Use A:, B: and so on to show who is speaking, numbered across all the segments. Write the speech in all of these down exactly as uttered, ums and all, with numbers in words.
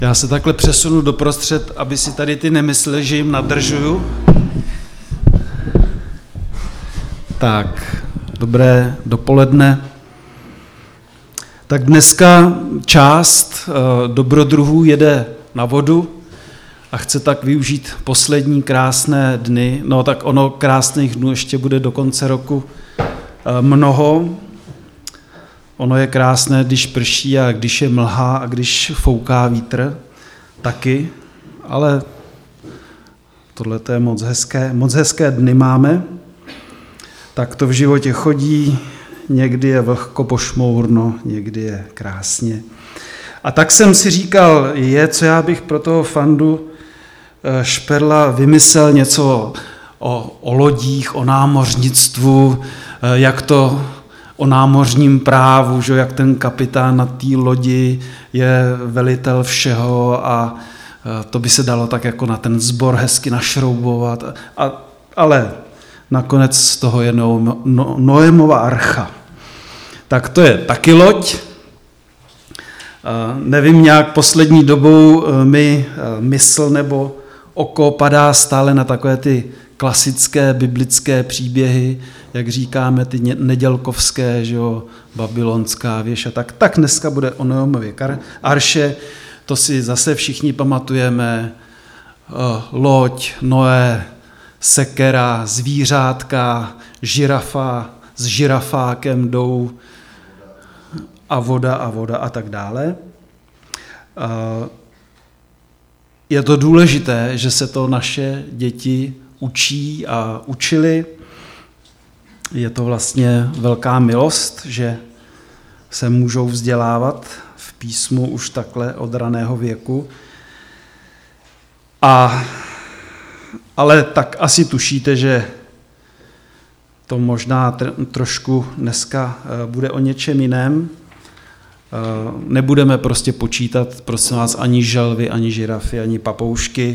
A: Já se takhle přesunu doprostřed, aby si tady ty nemysleli, že jim nadržuju. Tak, dobré dopoledne. Tak dneska část dobrodruhů jede na vodu a chce tak využít poslední krásné dny. No tak ono krásných dnů ještě bude do konce roku mnoho. Ono je krásné, když prší a když je mlha a když fouká vítr, taky, ale tohle je moc hezké, moc hezké dny máme. Tak to v životě chodí, někdy je vlhko pošmourno, někdy je krásně. A tak jsem si říkal, je, co já bych pro toho Fandu Šperla vymyslel něco o, o lodích, o námořnictvu, jak to o námořním právu, že jak ten kapitán na té lodi je velitel všeho a to by se dalo tak jako na ten sbor hezky našroubovat. A, ale nakonec z toho je no, no, Noémova archa. Tak to je taky loď. Nevím, nějak poslední dobou mi mysl nebo oko padá stále na takové ty klasické biblické příběhy, jak říkáme, ty nedělkovské, že jo, babylonská věž a tak. Tak dneska bude o Noémově arše, to si zase všichni pamatujeme, loď, Noé, sekera, zvířátka, žirafa, s žirafákem jdou a voda a voda a tak dále. Je to důležité, že se to naše děti učí a učili. Je to vlastně velká milost, že se můžou vzdělávat v písmu už takhle od raného věku. A, ale tak asi tušíte, že to možná tr- trošku dneska bude o něčem jiném. Nebudeme prostě počítat, prosím vás, ani želvy, ani žirafy, ani papoušky.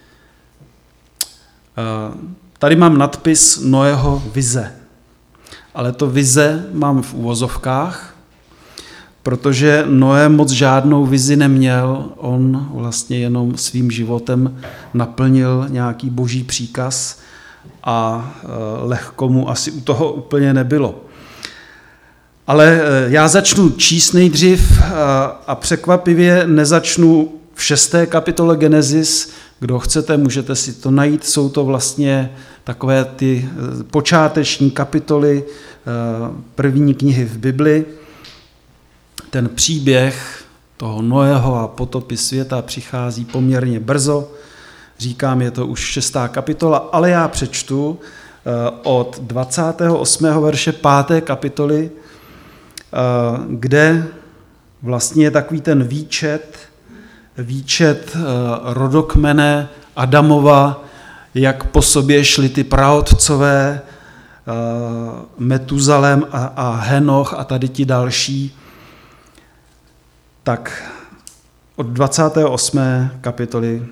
A: Tady mám nadpis Noého vize. Ale to vize mám v uvozovkách, protože Noé moc žádnou vizi neměl, on vlastně jenom svým životem naplnil nějaký boží příkaz a lehko mu asi u toho úplně nebylo. Ale já začnu číst nejdřív a překvapivě nezačnu v šesté kapitole Genesis. Kdo chcete, můžete si to najít. Jsou to vlastně takové ty počáteční kapitoly první knihy v Bibli. Ten příběh toho Noého a potopy světa přichází poměrně brzo. Říkám, je to už šestá kapitola, ale já přečtu od dvacátého osmého verše páté kapitoly, kde vlastně je takový ten výčet, výčet rodokmene Adamova, jak po sobě šli ty praotcové, Metuzalem a, a Henoch a tady ti další. Tak od dvacáté osmé kapitoly,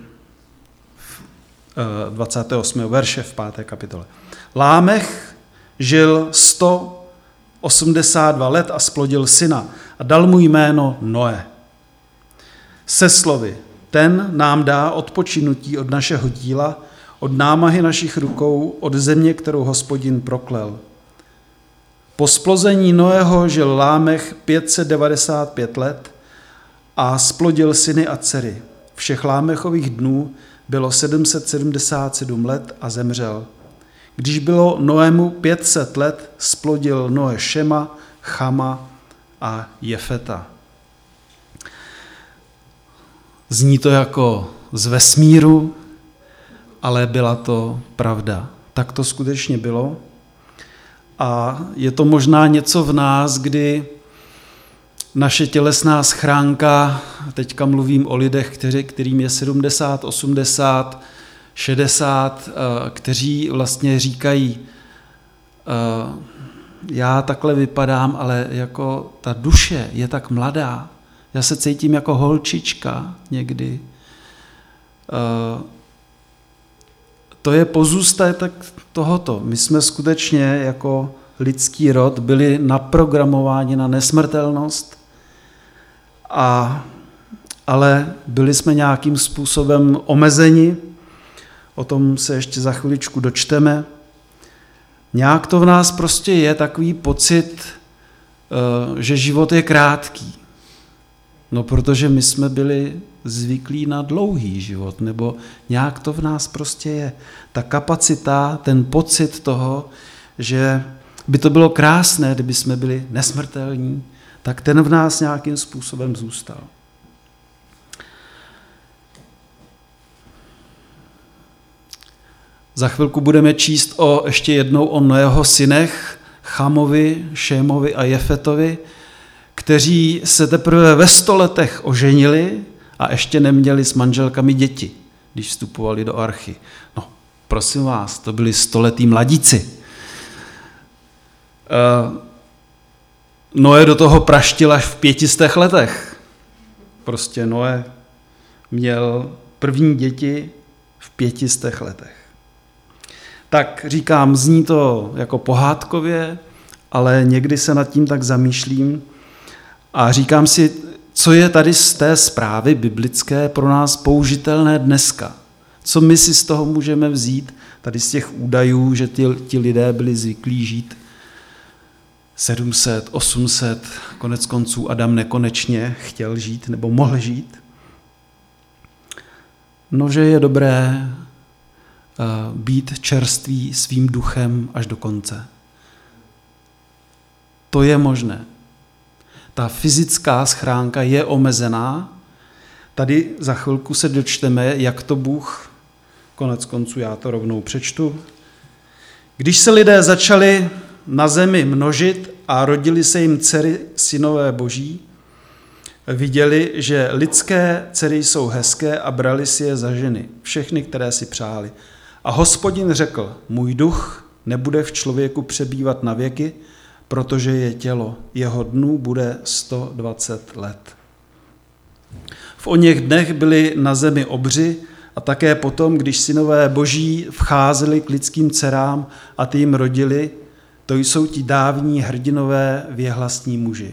A: dvacátého osmého verše v páté kapitole. Lámech žil sto osmdesát dva let a splodil syna a dal mu jméno Noé. Se slovy, ten nám dá odpočinutí od našeho díla, od námahy našich rukou, od země, kterou Hospodin proklel. Po splození Noého žil Lámech pět set devadesát pět let a splodil syny a dcery. Všech Lámechových dnů bylo sedm set sedmdesát sedm let a zemřel. Když bylo Noému pět set let, splodil Noé Šema, Chama a Jefeta. Zní to jako z vesmíru, ale byla to pravda. Tak to skutečně bylo. A je to možná něco v nás, kdy naše tělesná schránka, teďka mluvím o lidech, kteří, kterým je sedmdesát, osmdesát, šedesát, kteří vlastně říkají, já takhle vypadám, ale jako ta duše je tak mladá, já se cítím jako holčička někdy. To je pozůstatek tohoto. My jsme skutečně jako lidský rod byli naprogramováni na nesmrtelnost a ale byli jsme nějakým způsobem omezeni, o tom se ještě za chviličku dočteme. Nějak to v nás prostě je takový pocit, že život je krátký. No, protože my jsme byli zvyklí na dlouhý život, nebo nějak to v nás prostě je. Ta kapacita, ten pocit toho, že by to bylo krásné, kdyby jsme byli nesmrtelní, tak ten v nás nějakým způsobem zůstal. Za chvilku budeme číst o, ještě jednou o Noého synech, Chamovi, Šémovi a Jefetovi, kteří se teprve ve sto letech oženili a ještě neměli s manželkami děti, když vstupovali do archy. No, prosím vás, to byli století mladíci. Noé do toho praštil až v pětistech letech. Prostě Noé měl první děti v pětistech letech. Tak říkám, zní to jako pohádkově, ale někdy se nad tím tak zamýšlím a říkám si, co je tady z té zprávy biblické pro nás použitelné dneska. Co my si z toho můžeme vzít, tady z těch údajů, že ti, ti lidé byli zvyklí žít sedm set, osm set, konec konců Adam nekonečně chtěl žít nebo mohl žít. No, že je dobré být čerstvý svým duchem až do konce. To je možné. Ta fyzická schránka je omezená. Tady za chvilku se dočteme, jak to Bůh, konec konců já to rovnou přečtu. Když se lidé začali na zemi množit a rodili se jim dcery synové boží, viděli, že lidské dcery jsou hezké a brali si je za ženy, všechny, které si přáli. A Hospodin řekl, můj duch nebude v člověku přebývat na věky, protože je tělo, jeho dnů bude sto dvacet let. V oněch dnech byli na zemi obři a také potom, když synové boží vcházeli k lidským dcerám a ty jim rodili, to jsou ti dávní hrdinové věhlastní muži.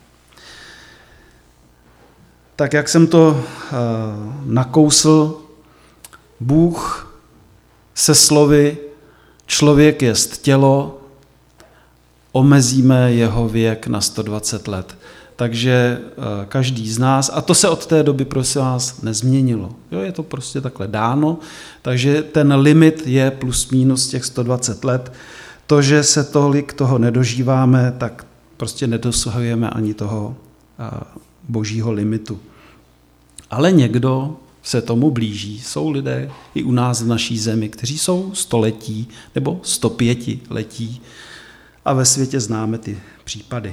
A: Tak jak jsem to uh, nakousl, Bůh se slovy člověk jest tělo, omezíme jeho věk na sto dvacet let. Takže každý z nás, a to se od té doby prosím vás nezměnilo. Jo, je to prostě takhle dáno, takže ten limit je plus minus těch sto dvacet let. To, že se tolik toho nedožíváme, tak prostě nedosahujeme ani toho božího limitu. Ale někdo se tomu blíží. Jsou lidé i u nás v naší zemi, kteří jsou století nebo sto pěti letí a ve světě známe ty případy.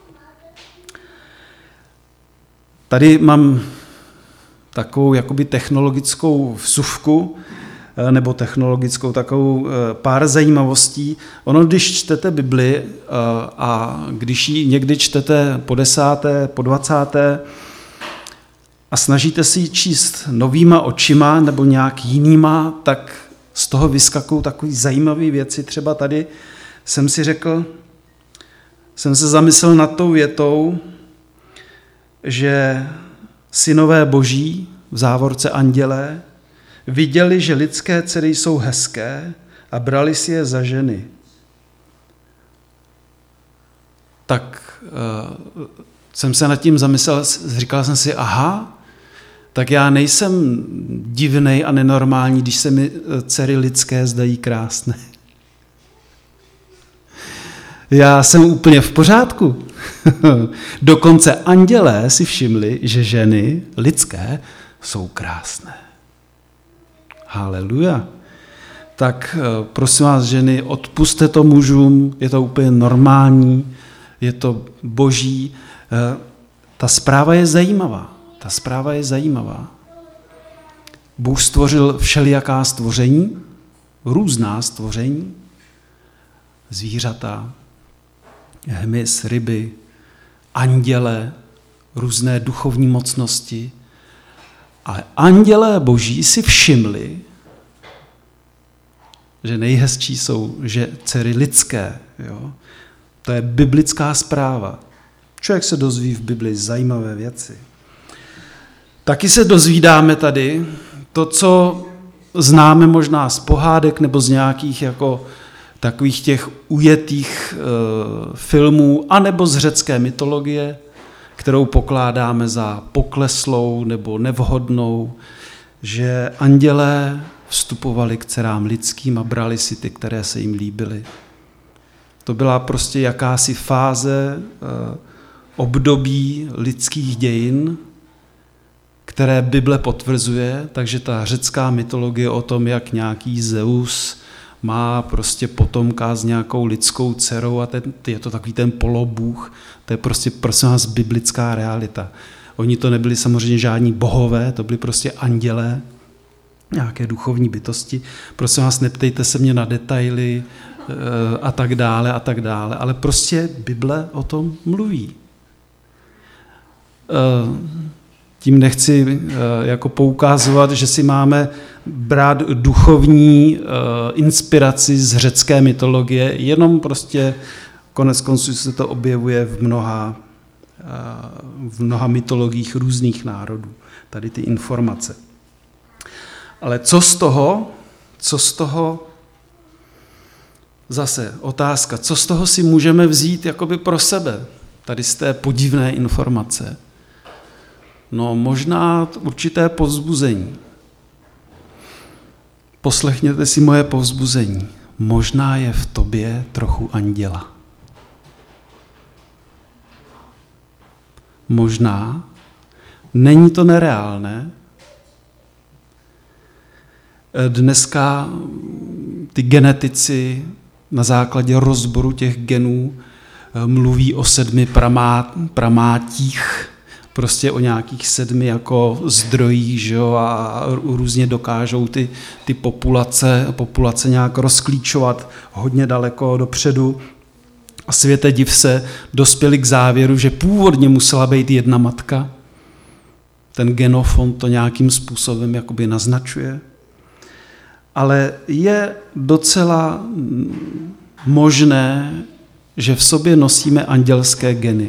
A: Tady mám takovou jakoby technologickou vsuvku nebo technologickou takovou pár zajímavostí. Ono, když čtete Bibli a když ji někdy čtete po desáté, po dvacáté, a snažíte si ji číst novýma očima nebo nějak jinýma, tak z toho vyskakují takové zajímavé věci. Třeba tady jsem si řekl, jsem se zamyslel nad tou větou, že synové boží, v závorce andělé, viděli, že lidské dcery jsou hezké a brali si je za ženy. Tak uh, jsem se nad tím zamyslel, říkal jsem si, aha, tak já nejsem divnej a nenormální, když se mi dcery lidské zdají krásné. Já jsem úplně v pořádku. Dokonce andělé si všimli, že ženy lidské jsou krásné. Haleluja. Tak prosím vás, ženy, odpusťte to mužům, je to úplně normální, je to boží. Ta zpráva je zajímavá. Ta zpráva je zajímavá. Bůh stvořil všelijaká stvoření, různá stvoření, zvířata, hmyz, ryby, anděle, různé duchovní mocnosti. Ale andělé boží si všimli, že nejhezčí jsou že dcery lidské. Jo? To je biblická zpráva. Člověk se dozví v Bibli zajímavé věci. Taky se dozvídáme tady to, co známe možná z pohádek nebo z nějakých jako takových těch ujetých e, filmů, anebo z řecké mytologie, kterou pokládáme za pokleslou nebo nevhodnou, že andělé vstupovali k dcerám lidským a brali si ty, které se jim líbily. To byla prostě jakási fáze, e, období lidských dějin, které Bible potvrzuje, takže ta řecká mytologie o tom, jak nějaký Zeus má prostě potomka s nějakou lidskou dcerou a ten, je to takový ten polobůh, to je prostě prosím vás biblická realita. Oni to nebyli samozřejmě žádní bohové, to byli prostě andělé, nějaké duchovní bytosti. Prosím vás, neptejte se mě na detaily a tak dále a tak dále, ale prostě Bible o tom mluví. Tím nechci jako poukazovat, že si máme brát duchovní inspiraci z řecké mytologie, jenom prostě konec konců se to objevuje v mnoha, v mnoha mytologiích různých národů, tady ty informace. Ale co z toho, co z toho, zase otázka, co z toho si můžeme vzít jakoby pro sebe, tady z té podivné informace? No možná určité povzbuzení. Poslechněte si moje povzbuzení. Možná je v tobě trochu anděla. Možná. Není to nereálné. Dneska ty genetici na základě rozboru těch genů mluví o sedmi pramá, pramátích, prostě o nějakých sedmi jako zdrojích, že jo, a různě dokážou ty, ty populace, populace nějak rozklíčovat hodně daleko dopředu. A světe div se, dospěli k závěru, že původně musela být jedna matka. Ten genofond to nějakým způsobem jakoby naznačuje. Ale je docela možné, že v sobě nosíme andělské geny.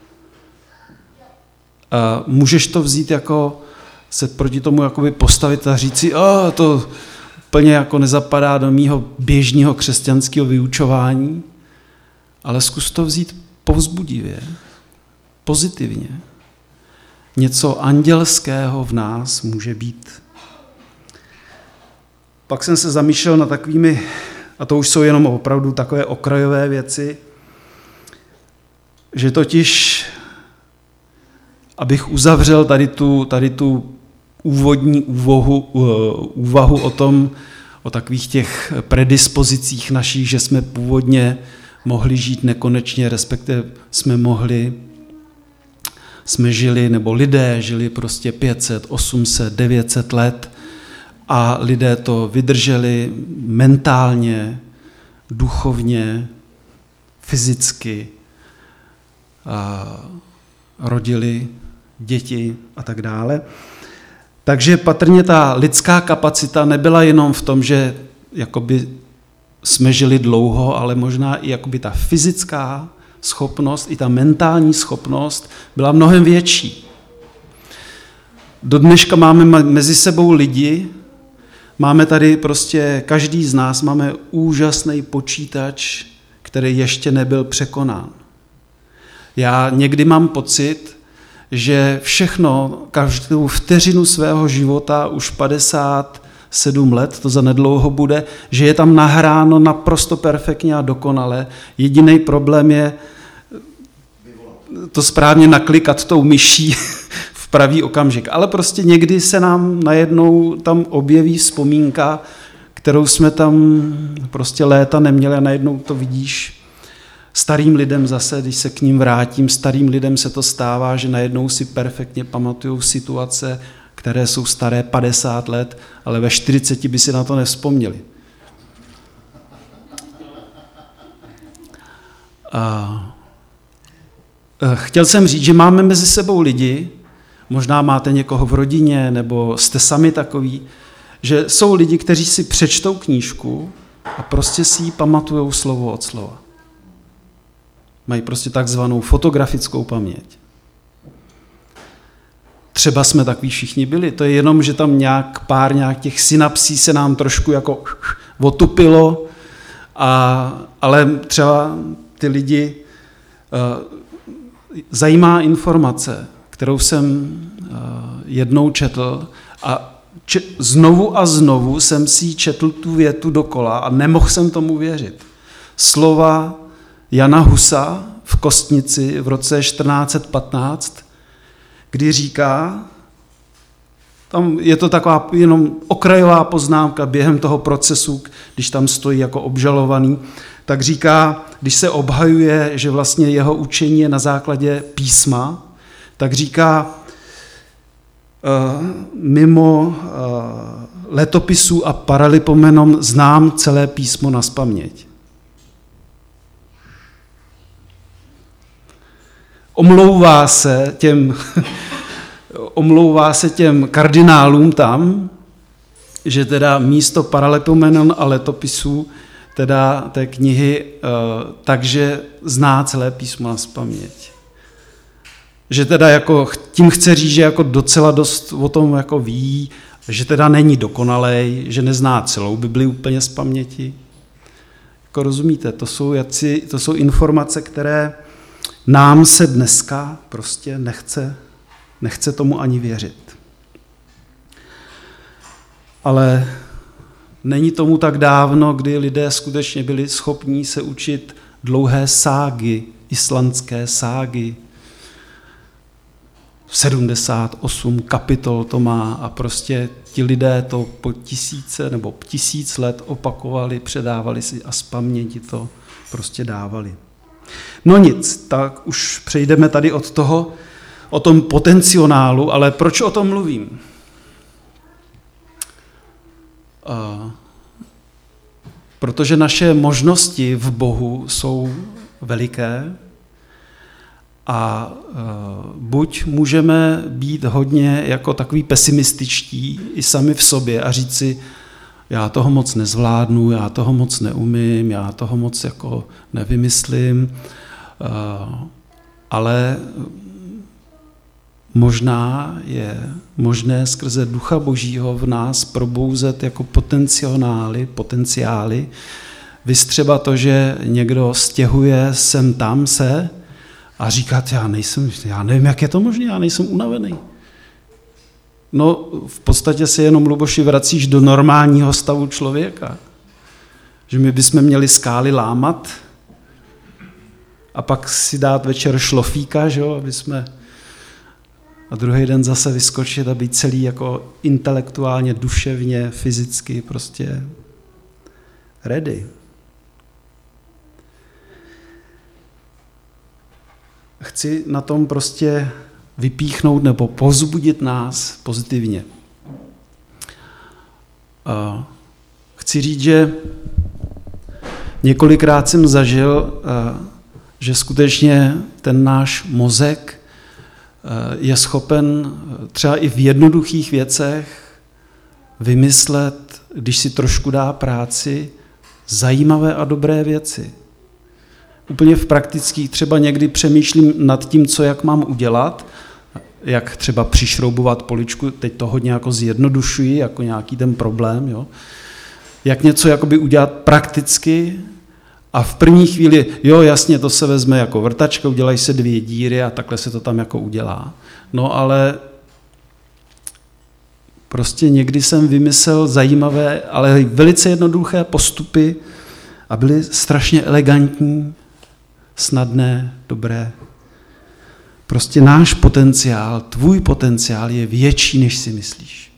A: A můžeš to vzít jako, se proti tomu jakoby postavit a říct si, oh, to plně jako nezapadá do mýho běžného křesťanského vyučování, ale zkus to vzít povzbudivě, pozitivně. Něco andělského v nás může být. Pak jsem se zamýšlel nad takovými, a to už jsou jenom opravdu takové okrajové věci, že totiž, abych uzavřel tady tu, tady tu úvodní úvahu, úvahu o tom, o takových těch predispozicích našich, že jsme původně mohli žít nekonečně, respektive jsme mohli, jsme žili, nebo lidé žili prostě pět set, osm set, devět set let a lidé to vydrželi mentálně, duchovně, fyzicky, a rodili děti a tak dále. Takže patrně ta lidská kapacita nebyla jenom v tom, že jakoby jsme žili dlouho, ale možná i jakoby ta fyzická schopnost, i ta mentální schopnost byla mnohem větší. Do dneška máme mezi sebou lidi, máme tady prostě, každý z nás máme úžasný počítač, který ještě nebyl překonán. Já někdy mám pocit, že všechno, každou vteřinu svého života, už padesát sedm let, to za nedlouho bude, že je tam nahráno naprosto perfektně a dokonale. Jediný problém je to správně naklikat tou myší v pravý okamžik. Ale prostě někdy se nám najednou tam objeví vzpomínka, kterou jsme tam prostě léta neměli a najednou to vidíš. Starým lidem zase, když se k ním vrátím, starým lidem se to stává, že najednou si perfektně pamatujou situace, které jsou staré padesát let, ale ve čtyřiceti by si na to nevzpomněli. A chtěl jsem říct, že máme mezi sebou lidi, možná máte někoho v rodině, nebo jste sami takový, že jsou lidi, kteří si přečtou knížku a prostě si ji pamatujou slovo od slova. Mají prostě takzvanou fotografickou paměť. třeba jsme takový všichni byli. To je jenom, že tam nějak pár nějak těch synapsí se nám trošku jako otupilo, a, ale třeba ty lidi uh, zajímá informace, kterou jsem uh, jednou četl a če- znovu a znovu jsem si četl tu větu dokola a nemohl jsem tomu věřit. Slova Jana Husa v Kostnici v roce čtrnáct set patnáct, kdy říká, tam je to taková jenom okrajová poznámka během toho procesu, když tam stojí jako obžalovaný, tak říká, když se obhajuje, že vlastně jeho učení je na základě písma, tak říká, mimo letopisů a paralipomenon znám celé písmo nazpaměť. Omlouvá se těm, omlouvá se těm kardinálům tam, že teda místo paralipomenon a letopisů teda té knihy, takže zná celé písmo nazpaměť. Že teda jako tím chce říct, že jako docela dost o tom jako ví, že teda není dokonalej, že nezná celou Bibli úplně z paměti. Jako rozumíte, to jsou, jaci, to jsou informace, které nám se dneska prostě nechce, nechce tomu ani věřit. Ale není tomu tak dávno, kdy lidé skutečně byli schopní se učit dlouhé ságy, islandské ságy. sedmdesát osm kapitol to má a prostě ti lidé to po tisíce nebo tisíc let opakovali, předávali si a z paměti to prostě dávali. No nic, tak už přejdeme tady od toho, o tom potenciálu, ale proč o tom mluvím? Uh, protože naše možnosti v Bohu jsou veliké a uh, buď můžeme být hodně jako takový pesimističtí i sami v sobě a říct si, já toho moc nezvládnu, já toho moc neumím, já toho moc jako nevymyslím, ale možná je možné skrze Ducha Božího v nás probouzet jako potenciály, potenciály. Vys třeba to, že někdo stěhuje sem tam se a říká, já nejsem, já nevím, jak je to možné, já nejsem unavený. No, v podstatě se jenom, Luboši, vracíš do normálního stavu člověka. Že my bychom měli skály lámat a pak si dát večer šlofíka, že jo, aby jsme a druhý den zase vyskočit a být celý jako intelektuálně, duševně, fyzicky prostě ready. Chci na tom prostě vypíchnout nebo povzbudit nás pozitivně. Chci říct, že několikrát jsem zažil, že skutečně ten náš mozek je schopen třeba i v jednoduchých věcech vymyslet, když si trošku dá práci, zajímavé a dobré věci. Úplně v praktických, třeba někdy přemýšlím nad tím, co jak mám udělat, jak třeba přišroubovat poličku, teď to hodně jako zjednodušuji, jako nějaký ten problém, jo. Jak něco jakoby udělat prakticky a v první chvíli, jo, jasně, to se vezme jako vrtačka, udělají se dvě díry a takhle se to tam jako udělá. No ale prostě někdy jsem vymyslel zajímavé, ale velice jednoduché postupy a byly strašně elegantní, snadné, dobré. Prostě náš potenciál, tvůj potenciál je větší, než si myslíš.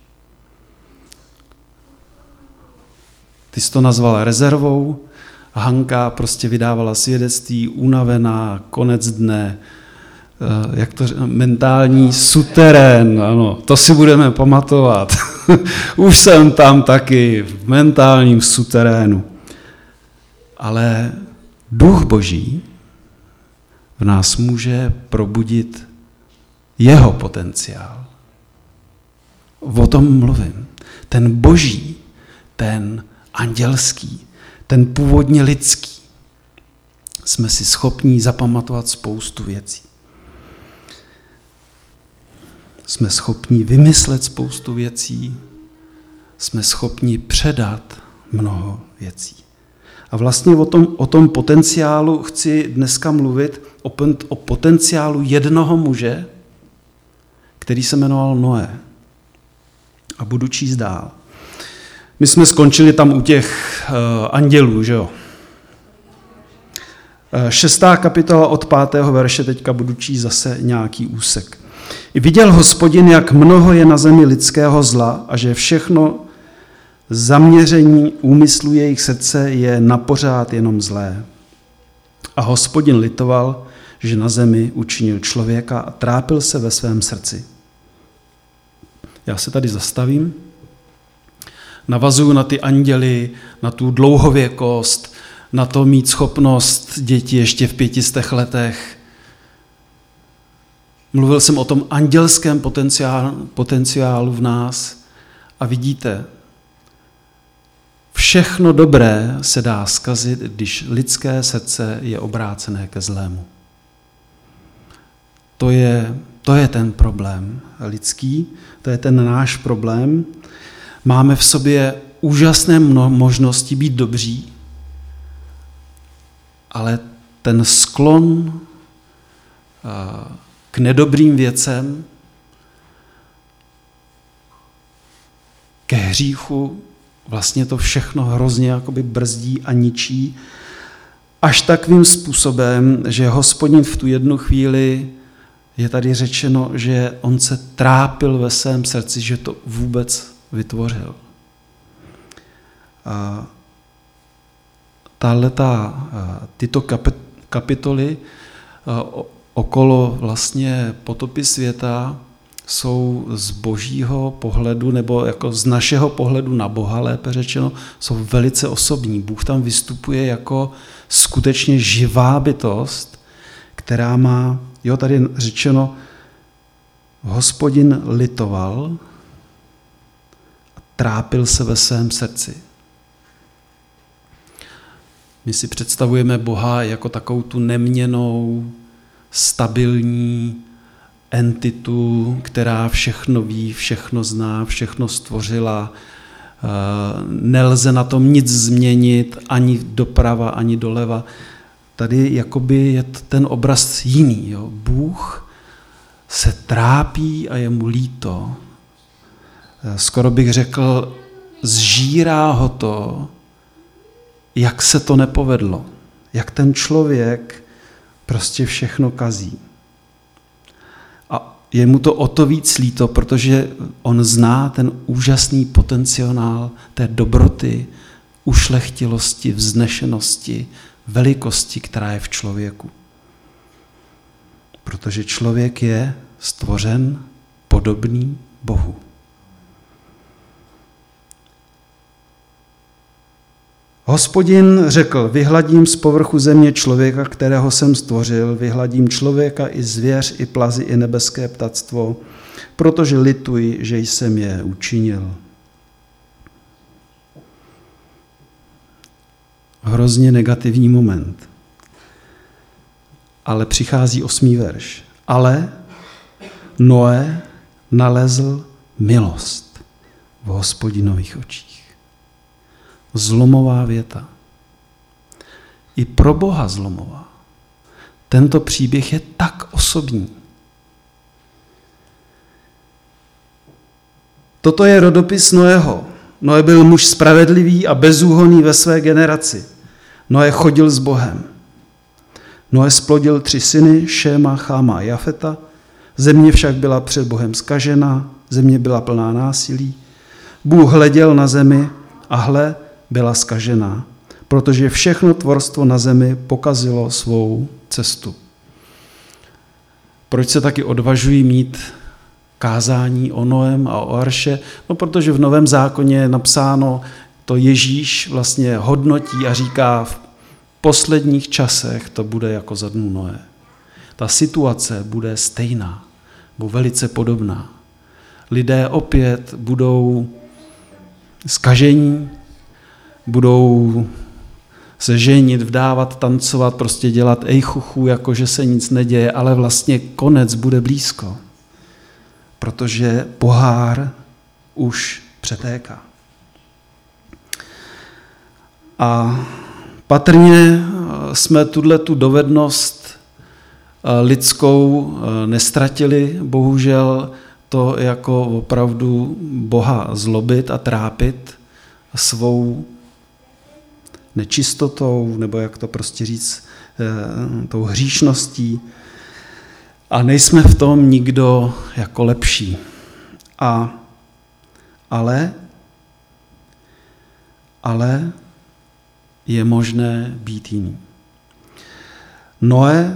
A: Ty jsi to nazvala rezervou, Hanka prostě vydávala svědectví, unavená, konec dne, jak to říká, mentální suterén, ano, to si budeme pamatovat. Už jsem tam taky, v mentálním suterénu. Ale Duch Boží v nás může probudit jeho potenciál. O tom mluvím. Ten boží, ten andělský, ten původně lidský. Jsme si schopní zapamatovat spoustu věcí. jsme schopni vymyslet spoustu věcí, jsme schopni předat mnoho věcí. A vlastně o tom, o tom potenciálu chci dneska mluvit, o, o potenciálu jednoho muže, který se jmenoval Noé. A budu číst dál. My jsme skončili tam u těch uh, andělů, že jo? Uh, šestá kapitola od pátého verše, teďka budu číst zase nějaký úsek. I viděl Hospodin, jak mnoho je na zemi lidského zla a že všechno zaměření úmyslu jejich srdce je napořád jenom zlé. A Hospodin litoval, že na zemi učinil člověka a trápil se ve svém srdci. Já se tady zastavím. Navazuju na ty anděly, na tu dlouhověkost, na to mít schopnost děti ještě v pětistech letech. Mluvil jsem o tom andělském potenciálu, potenciálu v nás a vidíte, všechno dobré se dá zkazit, když lidské srdce je obrácené ke zlému. To je, to je ten problém lidský, to je ten náš problém. Máme v sobě úžasné možnosti být dobří, ale ten sklon k nedobrým věcem, ke hříchu, vlastně to všechno hrozně jakoby brzdí a ničí, až takovým způsobem, že Hospodin v tu jednu chvíli je tady řečeno, že on se trápil ve svém srdci, že to vůbec vytvořil. A tahleta, tyto kapitoly okolo vlastně potopy světa jsou z božího pohledu, nebo jako z našeho pohledu na Boha, lépe řečeno, jsou velice osobní. Bůh tam vystupuje jako skutečně živá bytost, která má, jo, tady řečeno, Hospodin litoval a trápil se ve svém srdci. My si představujeme Boha jako takovou tu neměnnou, stabilní entitu, která všechno ví, všechno zná, všechno stvořila. Nelze na tom nic změnit, ani doprava, ani doleva. Tady jakoby je ten obraz jiný. Jo? Bůh se trápí a je mu líto. Skoro bych řekl, zžírá ho to, jak se to nepovedlo. Jak ten člověk prostě všechno kazí. A je mu to o to víc líto, protože on zná ten úžasný potenciál té dobroty, ušlechtilosti, vznešenosti, velikosti, která je v člověku. Protože člověk je stvořen podobný Bohu. Hospodin řekl, vyhladím z povrchu země člověka, kterého jsem stvořil, vyhladím člověka i zvěř, i plazy, i nebeské ptactvo, protože lituji, že jsem je učinil. Hrozně negativní moment. Ale přichází osmý verš. Ale Noé nalezl milost v Hospodinových očích. Zlomová věta. I pro Boha zlomová. Tento příběh je tak osobní. Toto je rodopis Noého. Noé byl muž spravedlivý a bezúhonný ve své generaci. Noé chodil s Bohem. Noé splodil tři syny, Šéma, Cháma a Jafeta. Země však byla před Bohem zkažená, země byla plná násilí. Bůh hleděl na zemi a hle, byla zkažená, protože všechno tvorstvo na zemi pokazilo svou cestu. Proč se taky odvažují mít kázání o Noém a o Arše? No, protože v Novém zákoně je napsáno, to Ježíš vlastně hodnotí a říká, v posledních časech to bude jako za dnů Noé. Ta situace bude stejná, bude velice podobná. Lidé opět budou zkažení, budou se ženit, vdávat, tancovat, prostě dělat ejchuchu, jako že se nic neděje, ale vlastně konec bude blízko. protože pohár už přetéká. A patrně jsme tuto dovednost lidskou nestratili, bohužel to jako opravdu Boha zlobit a trápit svou nečistotou, nebo jak to prostě říct, tou hříšností. A nejsme v tom nikdo jako lepší. A, ale, ale je možné být jiný. Noé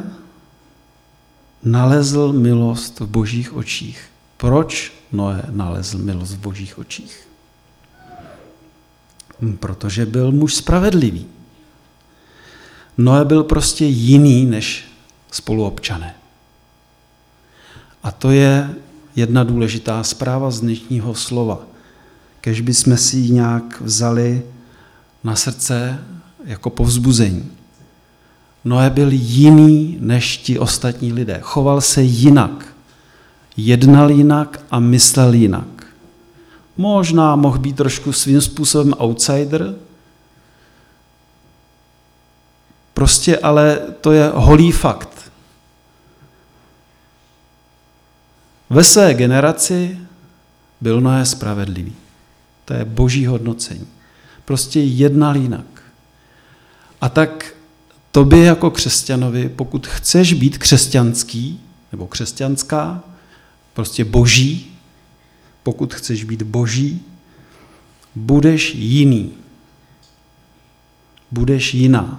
A: nalezl milost v Božích očích. Proč Noé nalezl milost v Božích očích? Protože byl muž spravedlivý. Noé byl prostě jiný než spoluobčané. A to je jedna důležitá zpráva z dnešního slova. Kež bychom si ji nějak vzali na srdce jako povzbuzení. Noé byl jiný než ti ostatní lidé. Choval se jinak. Jednal jinak a myslel jinak. Možná mohl být trošku svým způsobem outsider. Prostě ale to je holý fakt. Ve své generaci byl Noé spravedlivý. To je boží hodnocení. Prostě jednal jinak. A tak tobě jako křesťanovi, pokud chceš být křesťanský nebo křesťanská, prostě boží, pokud chceš být boží, budeš jiný. Budeš jiná.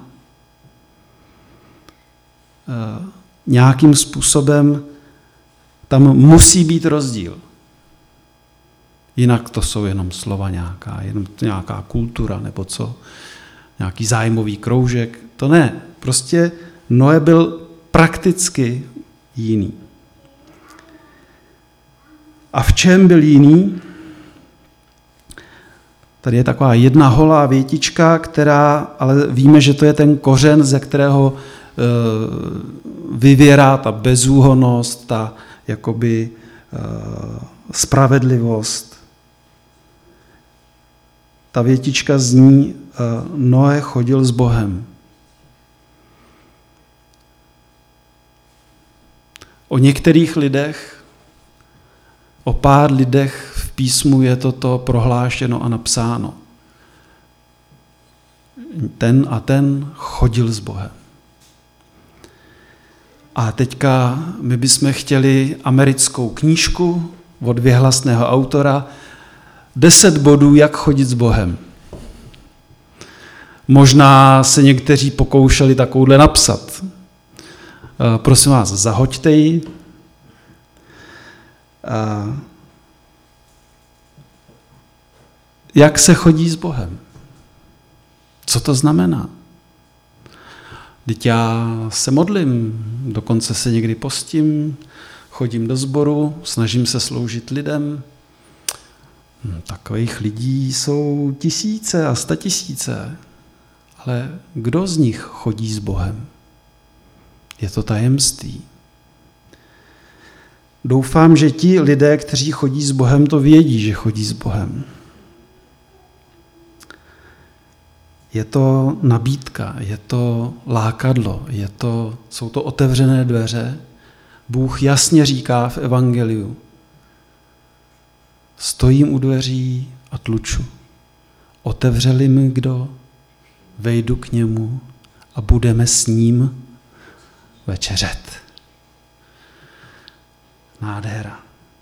A: E, nějakým způsobem tam musí být rozdíl. Jinak to jsou jenom slova nějaká, jenom nějaká kultura nebo co, nějaký zájmový kroužek. To ne. Prostě Noé byl prakticky jiný. A v čem byl jiný? Tady je taková jedna holá větička, která, ale víme, že to je ten kořen, ze kterého e, vyvěrá ta bezúhonnost, ta jakoby e, spravedlivost. Ta větička zní, e, Noé chodil s Bohem. O některých lidech, o pár lidech v písmu je toto prohlášeno a napsáno. Ten a ten chodil s Bohem. A teďka my bychom chtěli americkou knížku od věhlasného autora deset bodů, jak chodit s Bohem. Možná se někteří pokoušeli takovouhle napsat. Prosím vás, zahoďte ji. Jak se chodí s Bohem? Co to znamená? Vždyť já se modlím, dokonce se někdy postím, chodím do sboru, snažím se sloužit lidem. Takových lidí jsou tisíce a statisíce. Ale kdo z nich chodí s Bohem? Je to tajemství. Doufám, že ti lidé, kteří chodí s Bohem, to vědí, že chodí s Bohem. Je to nabídka, je to lákadlo, je to, jsou to otevřené dveře. Bůh jasně říká v evangeliu. Stojím u dveří a tluču. Otevřeli mi kdo, vejdu k němu a budeme s ním večeřet. Nádhera.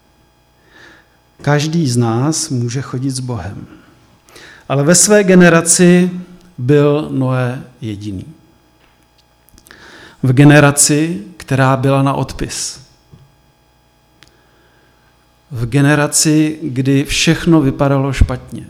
A: Každý z nás může chodit s Bohem. Ale ve své generaci byl Noé jediný. V generaci, která byla na odpis. V generaci, kdy všechno vypadalo špatně.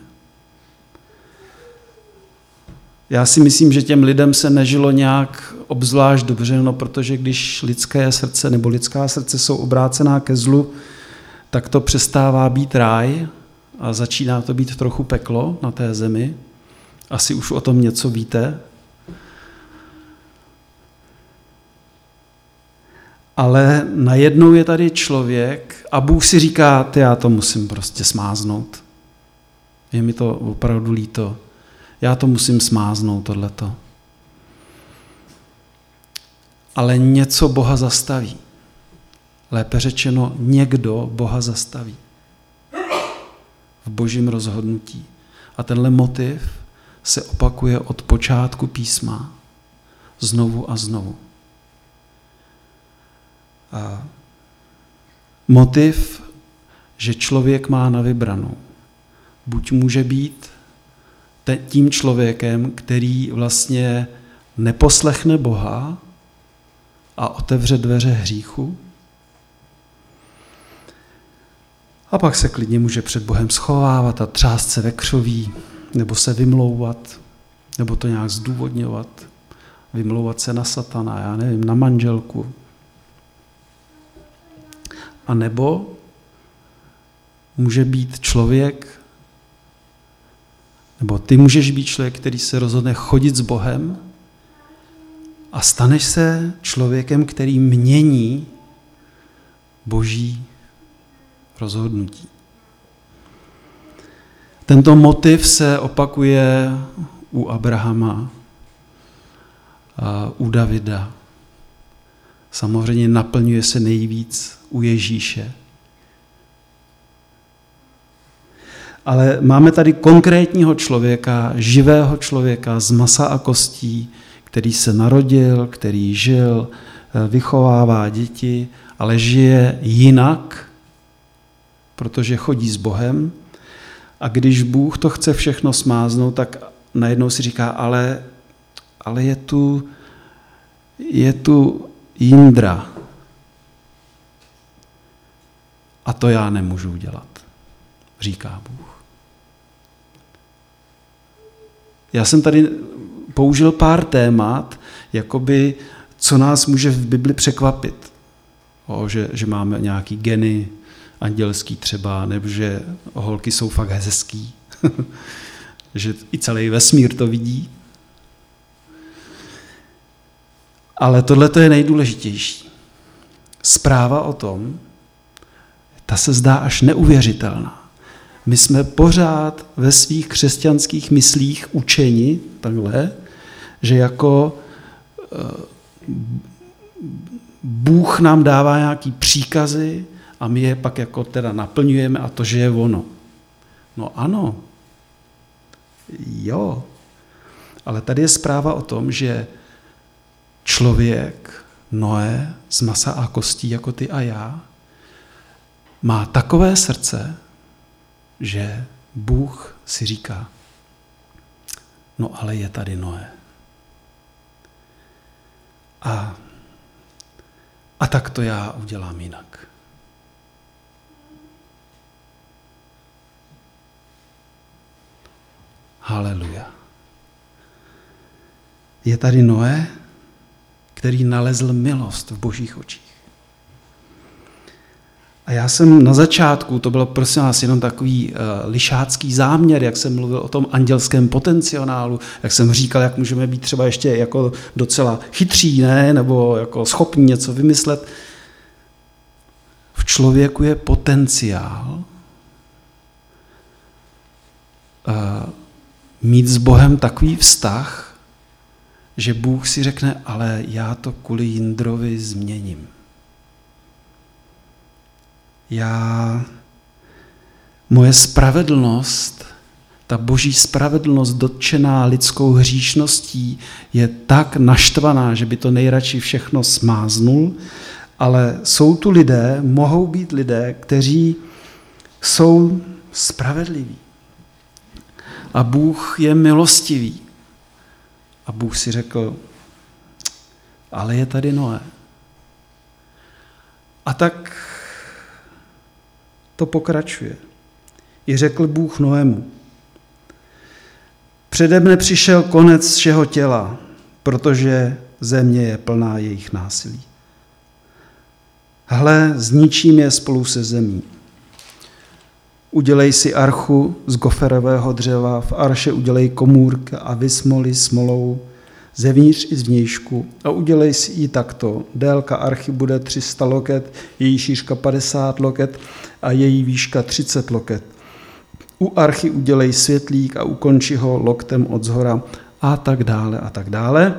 A: Já si myslím, že těm lidem se nežilo nějak obzvlášť dobře, no protože když lidské srdce nebo lidská srdce jsou obrácená ke zlu, tak to přestává být ráj a začíná to být trochu peklo na té zemi. Asi už o tom něco víte. Ale najednou je tady člověk a Bůh si říká, ty já to musím prostě smáznout. Je mi to opravdu líto. Já to musím smáznout, tohleto. Ale něco Boha zastaví. Lépe řečeno, někdo Boha zastaví. V božím rozhodnutí. A tenhle motiv se opakuje od počátku písma. Znovu a znovu. A motiv, že člověk má na vybranou. Buď může být tím člověkem, který vlastně neposlechne Boha a otevře dveře hříchu, a pak se klidně může před Bohem schovávat a třást se ve křoví, nebo se vymlouvat, nebo to nějak zdůvodňovat, vymlouvat se na satana, já nevím, na manželku. A nebo může být člověk, nebo ty můžeš být člověk, který se rozhodne chodit s Bohem a staneš se člověkem, který mění boží rozhodnutí. Tento motiv se opakuje u Abrahama, a u Davida. Samozřejmě naplňuje se nejvíc u Ježíše. Ale máme tady konkrétního člověka, živého člověka z masa a kostí, který se narodil, který žil, vychovává děti, ale žije jinak, protože chodí s Bohem. A když Bůh to chce všechno smáznout, tak najednou si říká, ale, ale je tu, je tu Jindra. A to já nemůžu udělat, říká Bůh. Já jsem tady použil pár témat, jakoby, co nás může v Bibli překvapit. O, že, že máme nějaký geny andělský třeba, nebo že holky jsou fakt hezký. Že i celý vesmír to vidí. Ale tohle je nejdůležitější. Zpráva o tom, ta se zdá až neuvěřitelná. My jsme pořád ve svých křesťanských myslích učeni takhle, že jako Bůh nám dává nějaký příkazy a my je pak jako teda naplňujeme a to, že je ono. No ano, jo, ale tady je zpráva o tom, že člověk, Noé, z masa a kostí jako ty a já, má takové srdce, že Bůh si říká, no ale je tady Noé. A, a tak to já udělám jinak. Haleluja. Je tady Noé, který nalezl milost v božích očích. A já jsem na začátku, to bylo prosím vás jenom takový uh, lišácký záměr, jak jsem mluvil o tom andělském potenciálu, jak jsem říkal, jak můžeme být třeba ještě jako docela chytří, ne? Nebo jako schopní něco vymyslet. V člověku je potenciál uh, mít s Bohem takový vztah, že Bůh si řekne, ale já to kvůli Jindrovi změním. Já, moje spravedlnost, ta boží spravedlnost dotčená lidskou hříšností je tak naštvaná, že by to nejradši všechno smáznul, ale jsou tu lidé, mohou být lidé, kteří jsou spravedliví. A Bůh je milostivý. A Bůh si řekl, ale je tady Noé. A tak to pokračuje. I řekl Bůh Noému, přede mne přišel konec všeho těla, protože země je plná jejich násilí. Hle, zničím je spolu se zemí. Udělej si archu z goferového dřeva, v arše udělej komůrka a vysmoli smolou zevnitř i zvnějšku, a udělej si ji takto. Délka archy bude tři sta loket, její šířka padesát loket a její výška třicet loket. U archy udělej světlík a ukonči ho loktem od zhora a tak dále a tak dále.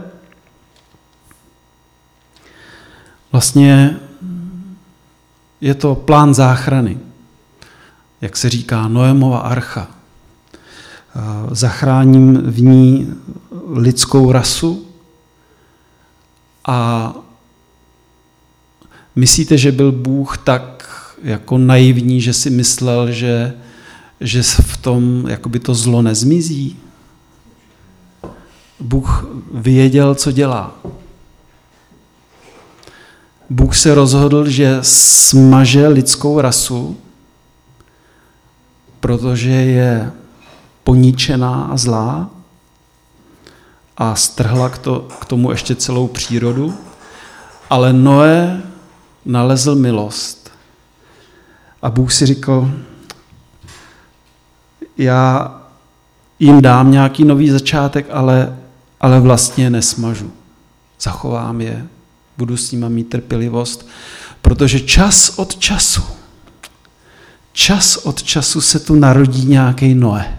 A: Vlastně je to plán záchrany. Jak se říká, Noémova archa. Zachráním v ní lidskou rasu a myslíte, že byl Bůh tak jako naivní, že si myslel, že, že v tom jakoby to zlo nezmizí? Bůh věděl, co dělá. Bůh se rozhodl, že smaže lidskou rasu, protože je poničená a zlá a strhla k, to, k tomu ještě celou přírodu, ale Noé nalezl milost a Bůh si řekl, já jim dám nějaký nový začátek, ale, ale vlastně nesmažu. Zachovám je, budu s nima mít trpělivost, protože čas od času, čas od času se tu narodí nějaký Noé.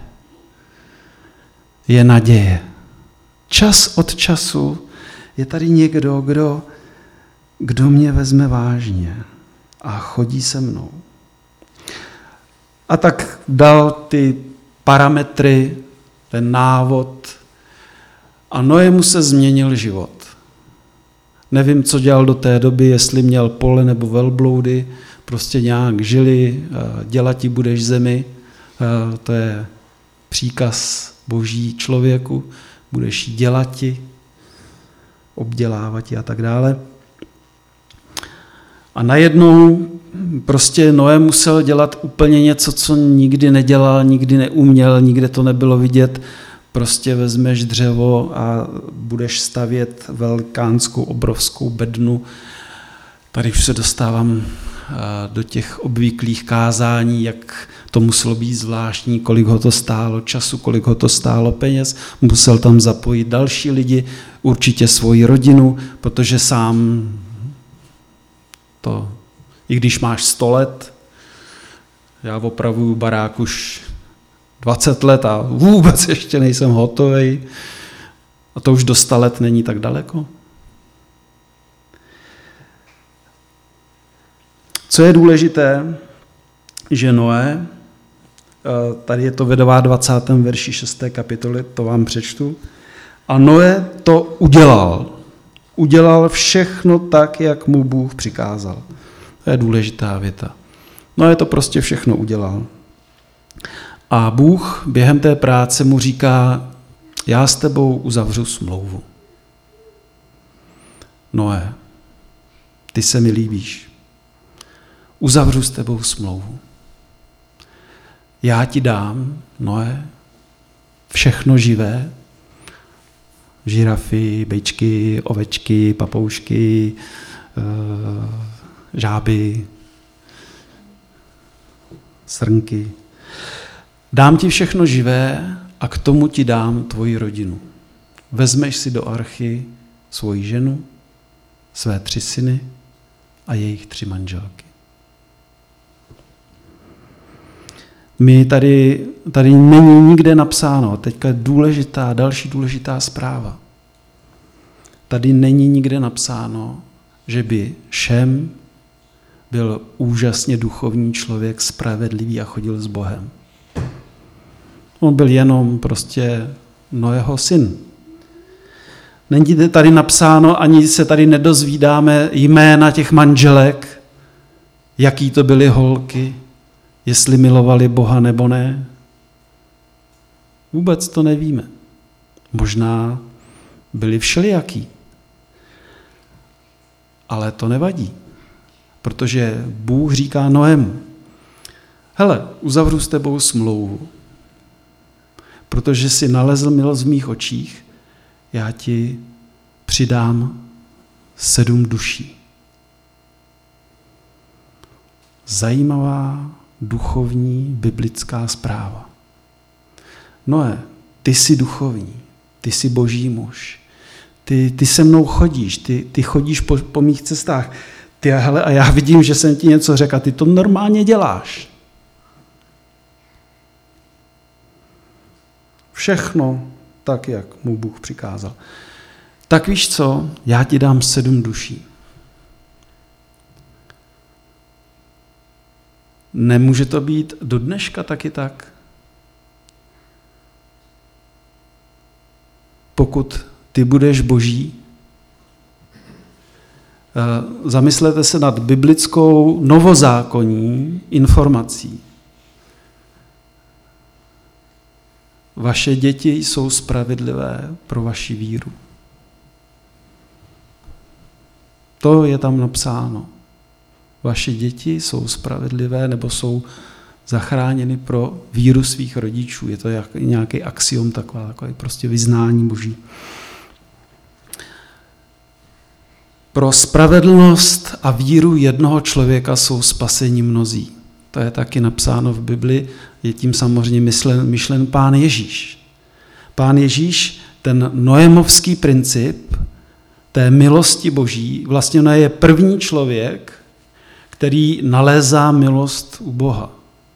A: Je naděje. Čas od času je tady někdo, kdo, kdo mě vezme vážně a chodí se mnou. A tak dal ty parametry, ten návod a Noému se změnil život. Nevím, co dělal do té doby, jestli měl pole nebo velbloudy, prostě nějak žili, dělati budeš zemi, to je příkaz Boží člověku, budeš dělati, obdělávati a tak dále. A najednou prostě Noé musel dělat úplně něco, co nikdy nedělal, nikdy neuměl, nikde to nebylo vidět. Prostě vezmeš dřevo a budeš stavět velikánskou, obrovskou bednu. Tady už se dostávám do těch obvyklých kázání, jak to muselo být zvláštní, kolik ho to stálo času, kolik ho to stálo peněz. Musel tam zapojit další lidi, určitě svoji rodinu, protože sám to, i když máš sto let, já opravuju barák už dvacet let a vůbec ještě nejsem hotový. A to už do sta let není tak daleko. Co je důležité, že Noé, tady je to ve dvacátém verši šesté kapitoly, to vám přečtu, a Noé to udělal. Udělal všechno tak, jak mu Bůh přikázal. To je důležitá věta. Noé to prostě všechno udělal. A Bůh během té práce mu říká, já s tebou uzavřu smlouvu. Noé, ty se mi líbíš. Uzavřu s tebou smlouvu. Já ti dám, Noé, všechno živé, žirafy, bejčky, ovečky, papoušky, žáby, srnky. Dám ti všechno živé a k tomu ti dám tvoji rodinu. Vezmeš si do archy svoji ženu, své tři syny a jejich tři manželky. My tady, tady není nikde napsáno, teďka je důležitá, další důležitá zpráva. Tady není nikde napsáno, že by Šem byl úžasně duchovní člověk, spravedlivý a chodil s Bohem. On byl jenom prostě Noého syn. Není tady napsáno, ani se tady nedozvídáme jména těch manželek, jaký to byly holky, jestli milovali Boha nebo ne. Vůbec to nevíme. Možná byli všelijaký. Ale to nevadí, protože Bůh říká Noému, hele, uzavřu s tebou smlouvu, protože jsi nalezl milost v mých očích, já ti přidám sedm duší. Zajímavá duchovní biblická zpráva. Noé, ty jsi duchovní, ty jsi boží muž, ty, ty se mnou chodíš, ty, ty chodíš po, po mých cestách. Ty, hele, a já vidím, že jsem ti něco řekl a ty to normálně děláš. Všechno tak, jak mu Bůh přikázal. Tak víš co, já ti dám sedm duší. Nemůže to být do dneška taky tak? Pokud ty budeš Boží, zamyslete se nad biblickou novozákonní informací. Vaše děti jsou spravedlivé pro vaši víru. To je tam napsáno. Vaše děti jsou spravedlivé nebo jsou zachráněny pro víru svých rodičů. Je to jak, nějaký axiom, taková, takové prostě vyznání Boží. Pro spravedlnost a víru jednoho člověka jsou spaseni mnozí. To je taky napsáno v Bibli, je tím samozřejmě myšlen, myšlen Pán Ježíš. Pán Ježíš, ten noémovský princip té milosti Boží, vlastně on je první člověk, který nalézá milost u Boha,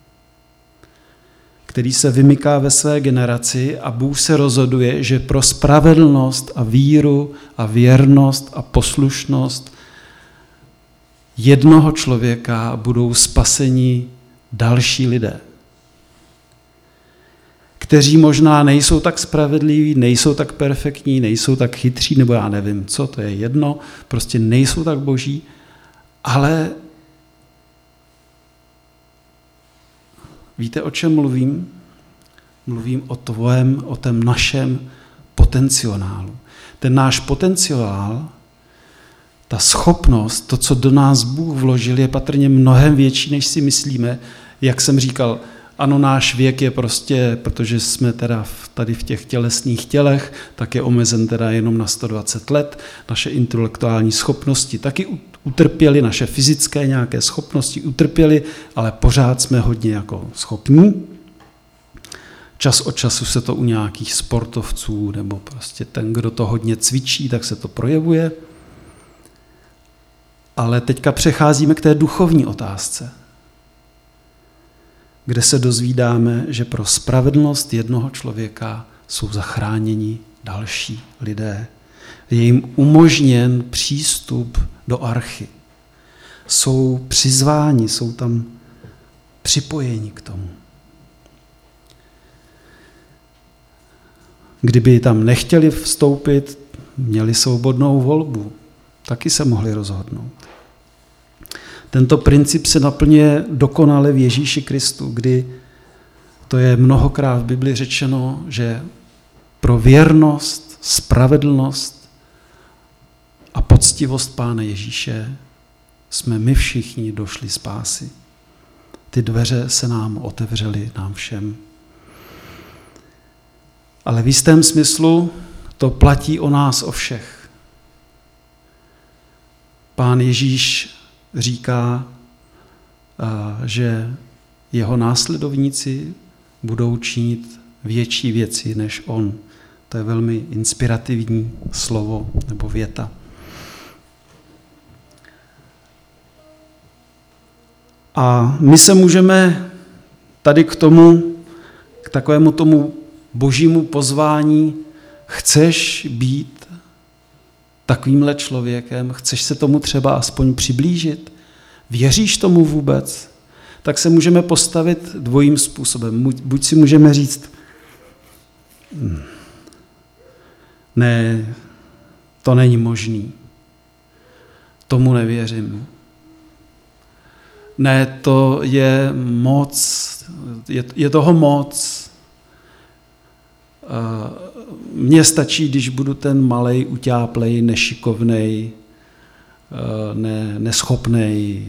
A: který se vymyká ve své generaci a Bůh se rozhoduje, že pro spravedlnost a víru a věrnost a poslušnost jednoho člověka budou spaseni další lidé, kteří možná nejsou tak spravedliví, nejsou tak perfektní, nejsou tak chytří, nebo já nevím co, to je jedno, prostě nejsou tak boží, ale víte, o čem mluvím? Mluvím o tvojem, o tom našem potenciálu. Ten náš potenciál, ta schopnost, to, co do nás Bůh vložil, je patrně mnohem větší, než si myslíme. Jak jsem říkal, ano, náš věk je prostě, protože jsme teda tady v těch tělesných tělech, tak je omezen teda jenom na sto dvacet let. Naše intelektuální schopnosti taky utrpěly, naše fyzické nějaké schopnosti utrpěly, ale pořád jsme hodně jako schopní. Čas od času se to u nějakých sportovců nebo prostě ten, kdo to hodně cvičí, tak se to projevuje. Ale teďka přecházíme k té duchovní otázce, kde se dozvídáme, že pro spravedlnost jednoho člověka jsou zachráněni další lidé. Je jim umožněn přístup do archy. Jsou přizváni, jsou tam připojeni k tomu. Kdyby tam nechtěli vstoupit, měli svobodnou volbu. Taky se mohli rozhodnout. Tento princip se naplňuje dokonale v Ježíši Kristu, kdy to je mnohokrát v Bibli řečeno, že pro věrnost, spravedlnost a poctivost Pána Ježíše jsme my všichni došli spásy. Ty dveře se nám otevřely, nám všem. Ale v jistém smyslu to platí o nás, o všech. Pán Ježíš říká, že jeho následovníci budou činit větší věci než on. To je velmi inspirativní slovo nebo věta. A my se můžeme tady k tomu, k takovému tomu božímu pozvání, chceš být takovýmhle člověkem, chceš se tomu třeba aspoň přiblížit, věříš tomu vůbec, tak se můžeme postavit dvojím způsobem. Buď si můžeme říct, ne, to není možný, tomu nevěřím. Ne, to je moc, je, je toho moc. Mně stačí, když budu ten malej, utáplej, nešikovnej, ne, neschopnej.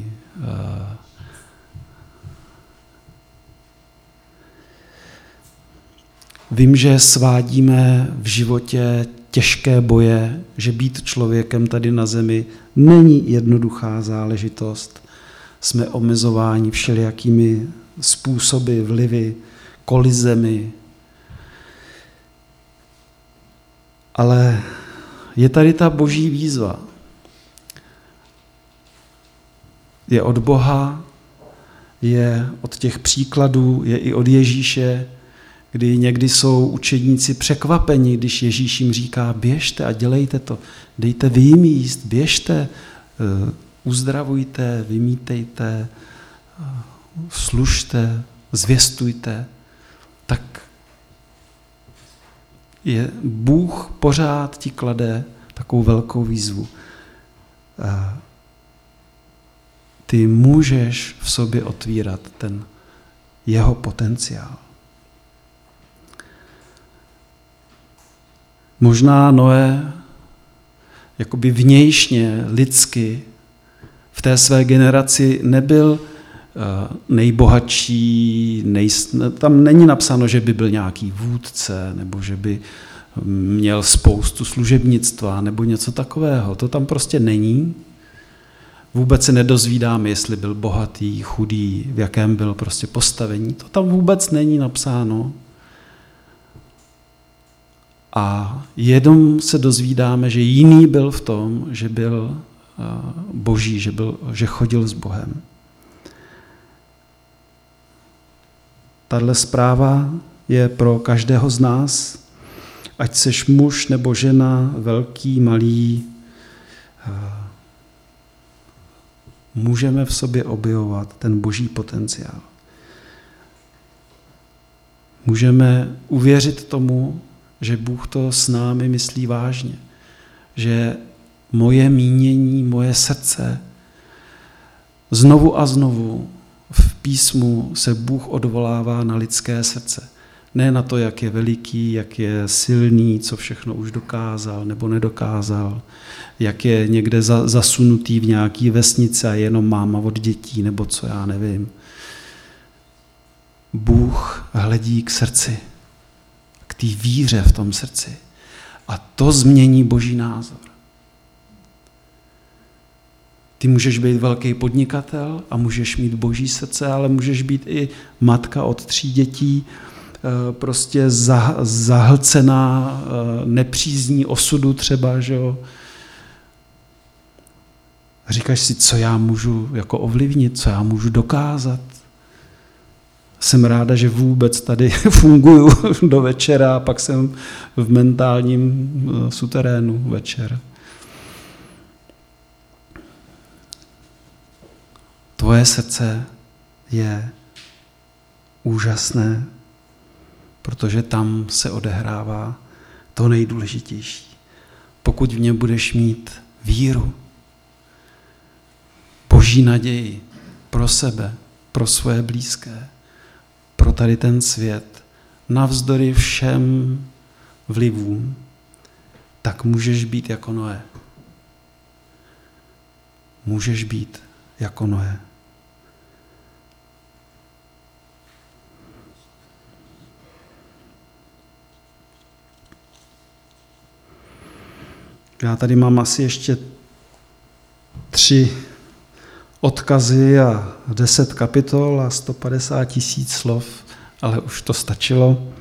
A: Vím, že svádíme v životě těžké boje, že být člověkem tady na zemi není jednoduchá záležitost. Jsme omezováni všelijakými způsoby, vlivy, kolizemi. Ale je tady ta boží výzva. Je od Boha, je od těch příkladů, je i od Ježíše, kdy někdy jsou učedníci překvapeni, když Ježíš jim říká, běžte a dělejte to, dejte vy jim jíst, běžte, uzdravujte, vymítejte, služte, zvěstujte. Tak je Bůh pořád ti klade takovou velkou výzvu. Ty můžeš v sobě otvírat ten jeho potenciál. Možná Noé jakoby vnějšně, lidsky, v té své generaci nebyl nejbohatší, nej, tam není napsáno, že by byl nějaký vůdce, nebo že by měl spoustu služebnictva, nebo něco takového. To tam prostě není. Vůbec se nedozvídáme, jestli byl bohatý, chudý, v jakém byl prostě postavení. To tam vůbec není napsáno. A jenom se dozvídáme, že jiný byl v tom, že byl boží, že, byl, že chodil s Bohem. Tahle zpráva je pro každého z nás, ať seš muž nebo žena, velký, malý, můžeme v sobě objevovat ten boží potenciál. Můžeme uvěřit tomu, že Bůh to s námi myslí vážně, že moje mínění, moje srdce, znovu a znovu v písmu se Bůh odvolává na lidské srdce. Ne na to, jak je veliký, jak je silný, co všechno už dokázal nebo nedokázal, jak je někde zasunutý v nějaký vesnici a jenom máma od dětí, nebo co já nevím. Bůh hledí k srdci, k té víře v tom srdci. A to změní boží názor. Ty můžeš být velký podnikatel a můžeš mít boží srdce, ale můžeš být i matka od tří dětí, prostě zahlcená nepřízní osudu třeba, že jo. Říkáš si, co já můžu jako ovlivnit, co já můžu dokázat. Jsem ráda, že vůbec tady funguju do večera a pak jsem v mentálním suterénu večer. Tvoje srdce je úžasné, protože tam se odehrává to nejdůležitější. Pokud v něm budeš mít víru, boží naději pro sebe, pro svoje blízké, pro tady ten svět, navzdory všem vlivům, tak můžeš být jako Noé. Můžeš být jako Noé. Já tady mám asi ještě tři odkazy a deset kapitol a sto padesát tisíc slov, ale už to stačilo.